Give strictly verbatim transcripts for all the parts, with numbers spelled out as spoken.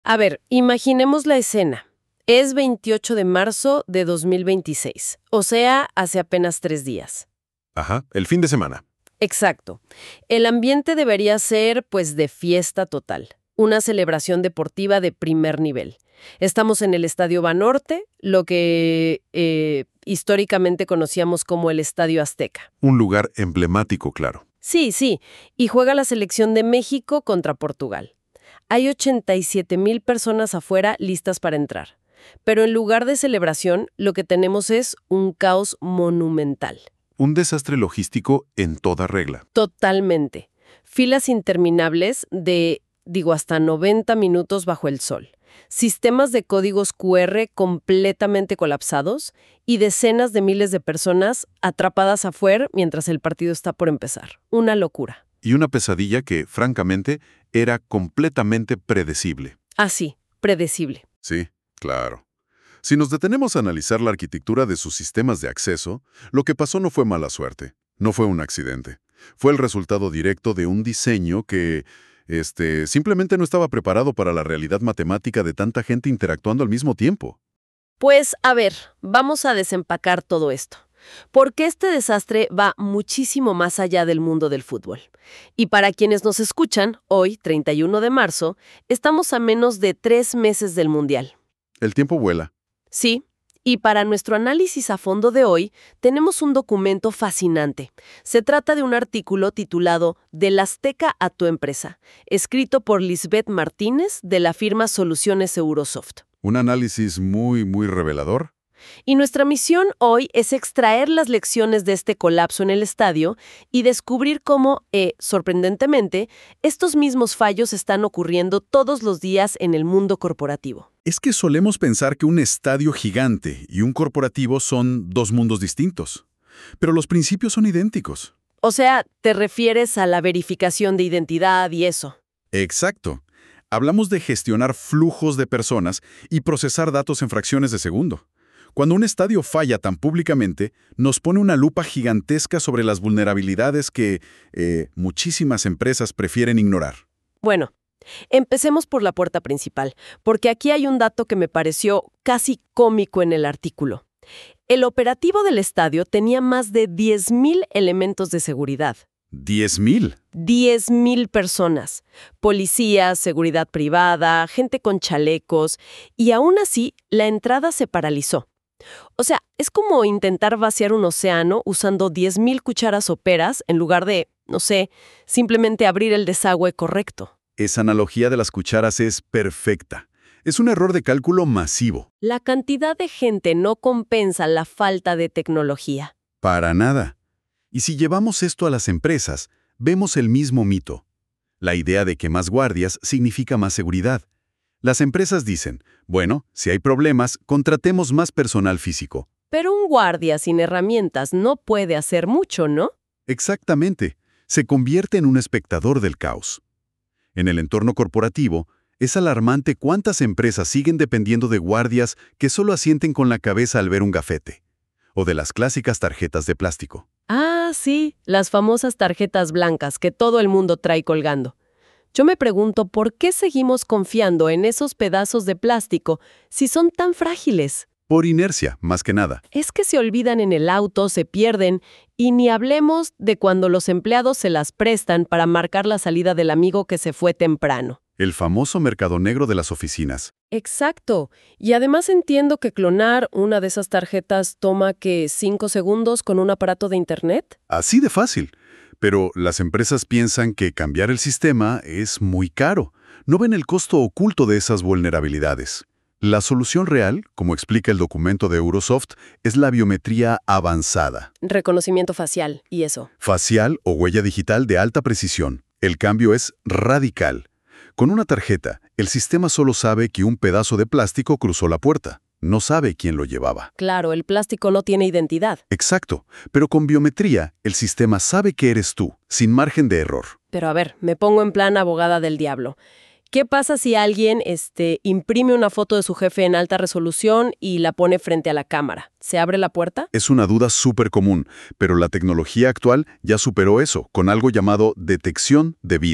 A ver, imaginemos la escena. Es veintiocho de marzo de dos mil veintiséis, o sea, hace apenas tres días. Ajá, el fin de semana. Exacto. El ambiente debería ser, pues, de fiesta total. Una celebración deportiva de primer nivel. Estamos en el Estadio Banorte, lo que eh, históricamente conocíamos como el Estadio Azteca. Un lugar emblemático, claro. Sí, sí, y juega la selección de México contra Portugal. Hay ochenta y siete mil personas afuera listas para entrar. Pero en lugar de celebración, lo que tenemos es un caos monumental. Un desastre logístico en toda regla. Totalmente. Filas interminables de, digo, hasta noventa minutos bajo el sol. Sistemas de códigos cu erre completamente colapsados y decenas de miles de personas atrapadas afuera mientras el partido está por empezar. Una locura. Y una pesadilla que, francamente, era completamente predecible. Ah, sí, predecible. Sí, claro. Si nos detenemos a analizar la arquitectura de sus sistemas de acceso, lo que pasó no fue mala suerte, no fue un accidente. Fue el resultado directo de un diseño que, este, simplemente no estaba preparado para la realidad matemática de tanta gente interactuando al mismo tiempo. Pues, a ver, vamos a desempacar todo esto. Porque este desastre va muchísimo más allá del mundo del fútbol. Y para quienes nos escuchan, hoy, treinta y uno de marzo, estamos a menos de tres meses del Mundial. El tiempo vuela. Sí, y para nuestro análisis a fondo de hoy, tenemos un documento fascinante. Se trata de un artículo titulado Del Azteca a tu empresa, escrito por Lisbeth Martínez de la firma Soluciones Eurosoft. Un análisis muy, muy revelador. Y nuestra misión hoy es extraer las lecciones de este colapso en el estadio y descubrir cómo, eh, sorprendentemente, estos mismos fallos están ocurriendo todos los días en el mundo corporativo. Es que solemos pensar que un estadio gigante y un corporativo son dos mundos distintos, pero los principios son idénticos. O sea, te refieres a la verificación de identidad y eso. Exacto. Hablamos de gestionar flujos de personas y procesar datos en fracciones de segundo. Cuando un estadio falla tan públicamente, nos pone una lupa gigantesca sobre las vulnerabilidades que eh, muchísimas empresas prefieren ignorar. Bueno, empecemos por la puerta principal, porque aquí hay un dato que me pareció casi cómico en el artículo. El operativo del estadio tenía más de diez mil elementos de seguridad. ¿diez mil? diez mil personas. Policías, seguridad privada, gente con chalecos, y aún así la entrada se paralizó. O sea, es como intentar vaciar un océano usando diez mil cucharas soperas en lugar de, no sé, simplemente abrir el desagüe correcto. Esa analogía de las cucharas es perfecta. Es un error de cálculo masivo. La cantidad de gente no compensa la falta de tecnología. Para nada. Y si llevamos esto a las empresas, vemos el mismo mito. La idea de que más guardias significa más seguridad. Las empresas dicen, bueno, si hay problemas, contratemos más personal físico. Pero un guardia sin herramientas no puede hacer mucho, ¿no? Exactamente. Se convierte en un espectador del caos. En el entorno corporativo, es alarmante cuántas empresas siguen dependiendo de guardias que solo asienten con la cabeza al ver un gafete. O de las clásicas tarjetas de plástico. Ah, sí, las famosas tarjetas blancas que todo el mundo trae colgando. Yo me pregunto por qué seguimos confiando en esos pedazos de plástico si son tan frágiles. Por inercia, más que nada. Es que se olvidan en el auto, se pierden, y ni hablemos de cuando los empleados se las prestan para marcar la salida del amigo que se fue temprano. El famoso mercado negro de las oficinas. Exacto. Y además entiendo que clonar una de esas tarjetas toma, ¿qué, cinco segundos con un aparato de internet? Así de fácil. Pero las empresas piensan que cambiar el sistema es muy caro. No ven el costo oculto de esas vulnerabilidades. La solución real, como explica el documento de Eurosoft, es la biometría avanzada. Reconocimiento facial, y eso. Facial o huella digital de alta precisión. El cambio es radical. Con una tarjeta, el sistema solo sabe que un pedazo de plástico cruzó la puerta. No sabe quién lo llevaba. Claro, el plástico no tiene identidad. Exacto, pero con biometría, el sistema sabe que eres tú, sin margen de error. Pero a ver, me pongo en plan abogada del diablo. ¿Qué pasa si alguien este, imprime una foto de su jefe en alta resolución y la pone frente a la cámara? ¿Se abre la puerta? Es una duda súper común, pero la tecnología actual ya superó eso, con algo llamado detección de vida.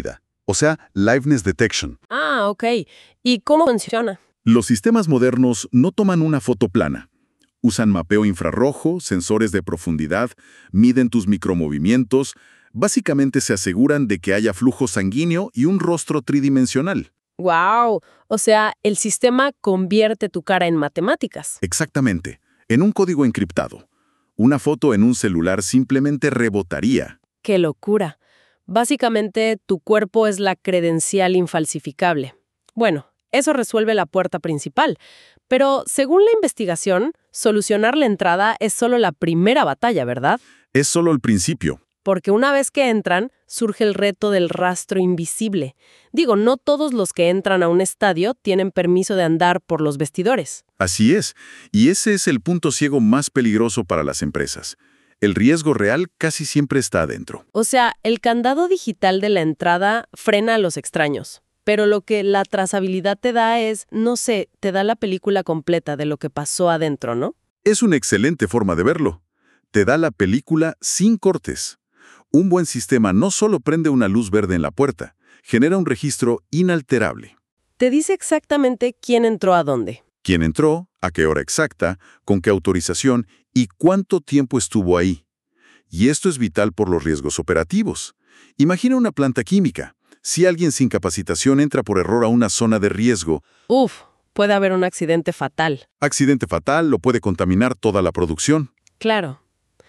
o sea, liveness detection. Ah, ok. ¿Y cómo funciona? Los sistemas modernos no toman una foto plana. Usan mapeo infrarrojo, sensores de profundidad, miden tus micromovimientos. Básicamente se aseguran de que haya flujo sanguíneo y un rostro tridimensional. ¡Wow! O sea, el sistema convierte tu cara en matemáticas. Exactamente, en un código encriptado. Una foto en un celular simplemente rebotaría. ¡Qué locura! Básicamente, tu cuerpo es la credencial infalsificable. Bueno, eso resuelve la puerta principal. Pero, según la investigación, solucionar la entrada es solo la primera batalla, ¿verdad? Es solo el principio. Porque una vez que entran, surge el reto del rastro invisible. Digo, no todos los que entran a un estadio tienen permiso de andar por los vestidores. Así es, y ese es el punto ciego más peligroso para las empresas. El riesgo real casi siempre está adentro. O sea, el candado digital de la entrada frena a los extraños. Pero lo que la trazabilidad te da es, no sé, te da la película completa de lo que pasó adentro, ¿no? Es una excelente forma de verlo. Te da la película sin cortes. Un buen sistema no solo prende una luz verde en la puerta, genera un registro inalterable. Te dice exactamente quién entró a dónde. Quién entró, a qué hora exacta, con qué autorización y cuánto tiempo estuvo ahí. Y esto es vital por los riesgos operativos. Imagina una planta química. Si alguien sin capacitación entra por error a una zona de riesgo, Uf, puede haber un accidente fatal. accidente fatal lo puede contaminar toda la producción. Claro.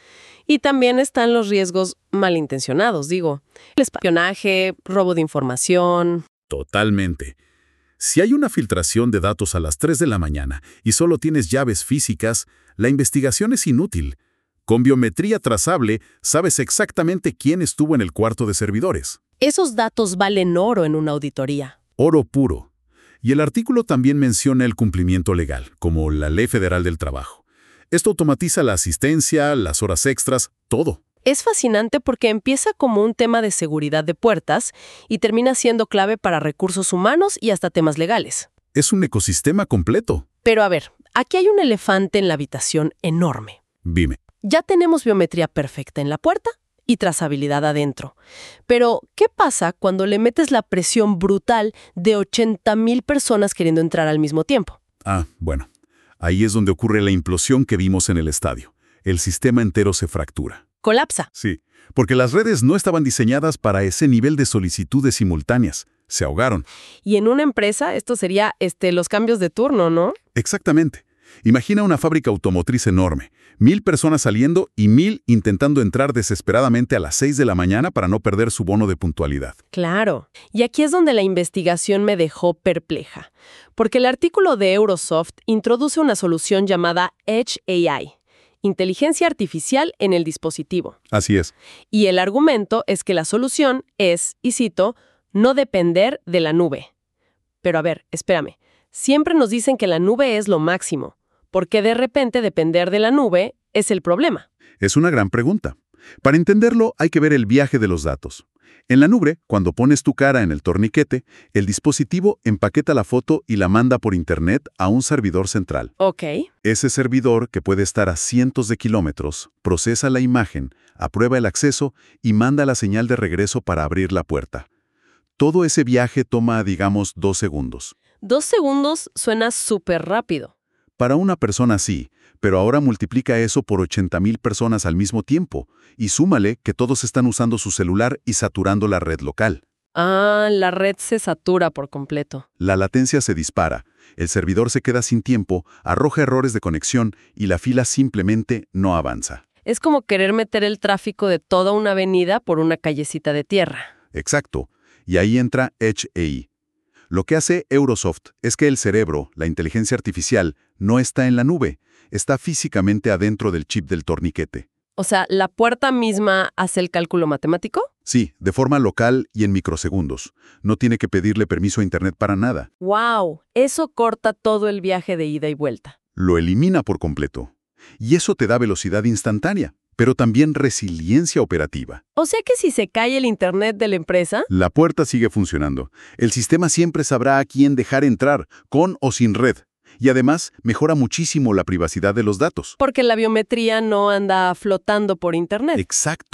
Y también están los riesgos malintencionados, digo. El espionaje, robo de información. Totalmente. Si hay una filtración de datos a las tres de la mañana y solo tienes llaves físicas, la investigación es inútil. Con biometría trazable, sabes exactamente quién estuvo en el cuarto de servidores. Esos datos valen oro en una auditoría. Oro puro. Y el artículo también menciona el cumplimiento legal, como la Ley Federal del Trabajo. Esto automatiza la asistencia, las horas extras, todo. Es fascinante porque empieza como un tema de seguridad de puertas y termina siendo clave para recursos humanos y hasta temas legales. Es un ecosistema completo. Pero a ver, aquí hay un elefante en la habitación enorme. Dime. Ya tenemos biometría perfecta en la puerta y trazabilidad adentro. Pero, ¿qué pasa cuando le metes la presión brutal de ochenta mil personas queriendo entrar al mismo tiempo? Ah, bueno. Ahí es donde ocurre la implosión que vimos en el estadio. El sistema entero se fractura. Colapsa. Sí, porque las redes no estaban diseñadas para ese nivel de solicitudes simultáneas. Se ahogaron. Y en una empresa esto sería este, los cambios de turno, ¿no? Exactamente. Imagina una fábrica automotriz enorme. Mil personas saliendo y mil intentando entrar desesperadamente a las seis de la mañana para no perder su bono de puntualidad. Claro. Y aquí es donde la investigación me dejó perpleja. Porque el artículo de Eurosoft introduce una solución llamada Edge A I. Inteligencia artificial en el dispositivo. Así es. Y el argumento es que la solución es, y cito, no depender de la nube. Pero a ver, espérame. Siempre nos dicen que la nube es lo máximo. ¿Por qué de repente depender de la nube es el problema? Es una gran pregunta. Para entenderlo, hay que ver el viaje de los datos. En la nube, cuando pones tu cara en el torniquete, el dispositivo empaqueta la foto y la manda por Internet a un servidor central. Ok. Ese servidor, que puede estar a cientos de kilómetros, procesa la imagen, aprueba el acceso y manda la señal de regreso para abrir la puerta. Todo ese viaje toma, digamos, dos segundos. Dos segundos suena súper rápido. Para una persona sí, pero ahora multiplica eso por ochenta mil personas al mismo tiempo y súmale que todos están usando su celular y saturando la red local. Ah, la red se satura por completo. La latencia se dispara, el servidor se queda sin tiempo, arroja errores de conexión y la fila simplemente no avanza. Es como querer meter el tráfico de toda una avenida por una callecita de tierra. Exacto, y ahí entra Edge A I. Lo que hace Eurosoft es que el cerebro, la inteligencia artificial, no está en la nube, está físicamente adentro del chip del torniquete. O sea, ¿la puerta misma hace el cálculo matemático? Sí, de forma local y en microsegundos. No tiene que pedirle permiso a Internet para nada. ¡Wow! Eso corta todo el viaje de ida y vuelta. Lo elimina por completo. Y eso te da velocidad instantánea, pero también resiliencia operativa. O sea que si se cae el Internet de la empresa... La puerta sigue funcionando. El sistema siempre sabrá a quién dejar entrar, con o sin red. Y además, mejora muchísimo la privacidad de los datos. Porque la biometría no anda flotando por Internet. Exacto.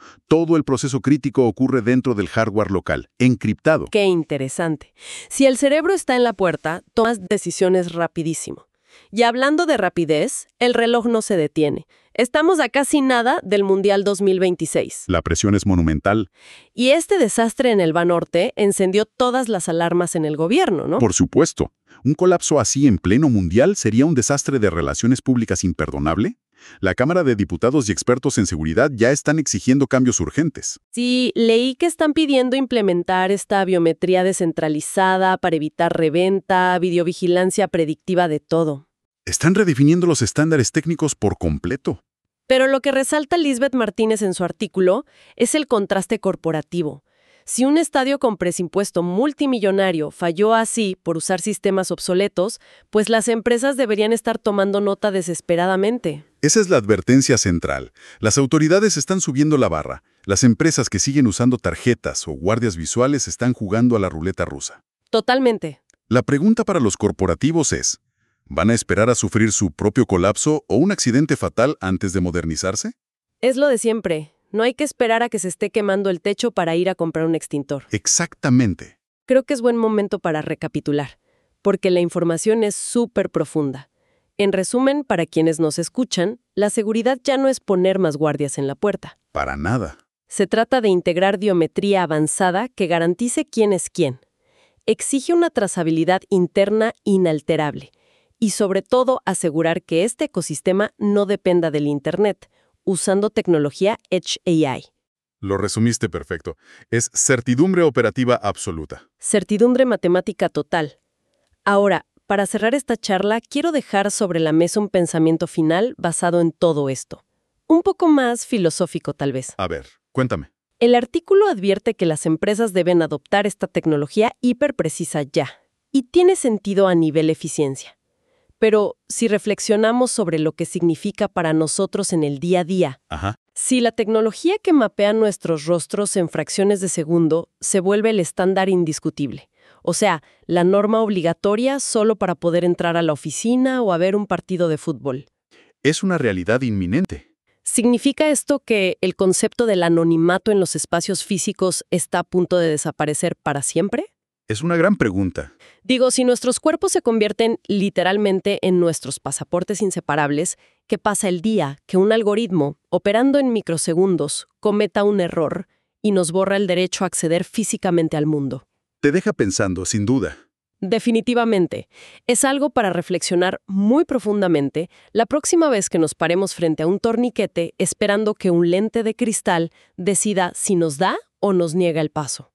Todo el proceso crítico ocurre dentro del hardware local, encriptado. Qué interesante. Si el cerebro está en la puerta, tomas decisiones rapidísimo. Y hablando de rapidez, el reloj no se detiene. Estamos a casi nada del Mundial dos mil veintiséis. La presión es monumental. Y este desastre en el Banorte encendió todas las alarmas en el gobierno, ¿no? Por supuesto. Un colapso así en pleno mundial sería un desastre de relaciones públicas imperdonable. La Cámara de Diputados y expertos en seguridad ya están exigiendo cambios urgentes. Sí, leí que están pidiendo implementar esta biometría descentralizada para evitar reventa, videovigilancia predictiva de todo. Están redefiniendo los estándares técnicos por completo. Pero lo que resalta Lisbeth Martínez en su artículo es el contraste corporativo. Si un estadio con presupuesto multimillonario falló así por usar sistemas obsoletos, pues las empresas deberían estar tomando nota desesperadamente. Esa es la advertencia central. Las autoridades están subiendo la barra. Las empresas que siguen usando tarjetas o guardias visuales están jugando a la ruleta rusa. Totalmente. La pregunta para los corporativos es, ¿van a esperar a sufrir su propio colapso o un accidente fatal antes de modernizarse? Es lo de siempre. No hay que esperar a que se esté quemando el techo para ir a comprar un extintor. Exactamente. Creo que es buen momento para recapitular, porque la información es súper profunda. En resumen, para quienes nos escuchan, la seguridad ya no es poner más guardias en la puerta. Para nada. Se trata de integrar biometría avanzada que garantice quién es quién. Exige una trazabilidad interna inalterable y, sobre todo, asegurar que este ecosistema no dependa del Internet, usando tecnología Edge A I. Lo resumiste perfecto. Es certidumbre operativa absoluta. Certidumbre matemática total. Ahora, para cerrar esta charla, quiero dejar sobre la mesa un pensamiento final basado en todo esto. Un poco más filosófico, tal vez. A ver, cuéntame. El artículo advierte que las empresas deben adoptar esta tecnología hiperprecisa ya, y tiene sentido a nivel eficiencia. Pero si reflexionamos sobre lo que significa para nosotros en el día a día, Ajá. si la tecnología que mapea nuestros rostros en fracciones de segundo se vuelve el estándar indiscutible, o sea, la norma obligatoria solo para poder entrar a la oficina o a ver un partido de fútbol. Es una realidad inminente. ¿Significa esto que el concepto del anonimato en los espacios físicos está a punto de desaparecer para siempre? Es una gran pregunta. Digo, si nuestros cuerpos se convierten literalmente en nuestros pasaportes inseparables, ¿qué pasa el día que un algoritmo, operando en microsegundos, cometa un error y nos borra el derecho a acceder físicamente al mundo? Te deja pensando, sin duda. Definitivamente. Es algo para reflexionar muy profundamente la próxima vez que nos paremos frente a un torniquete esperando que un lente de cristal decida si nos da o nos niega el paso.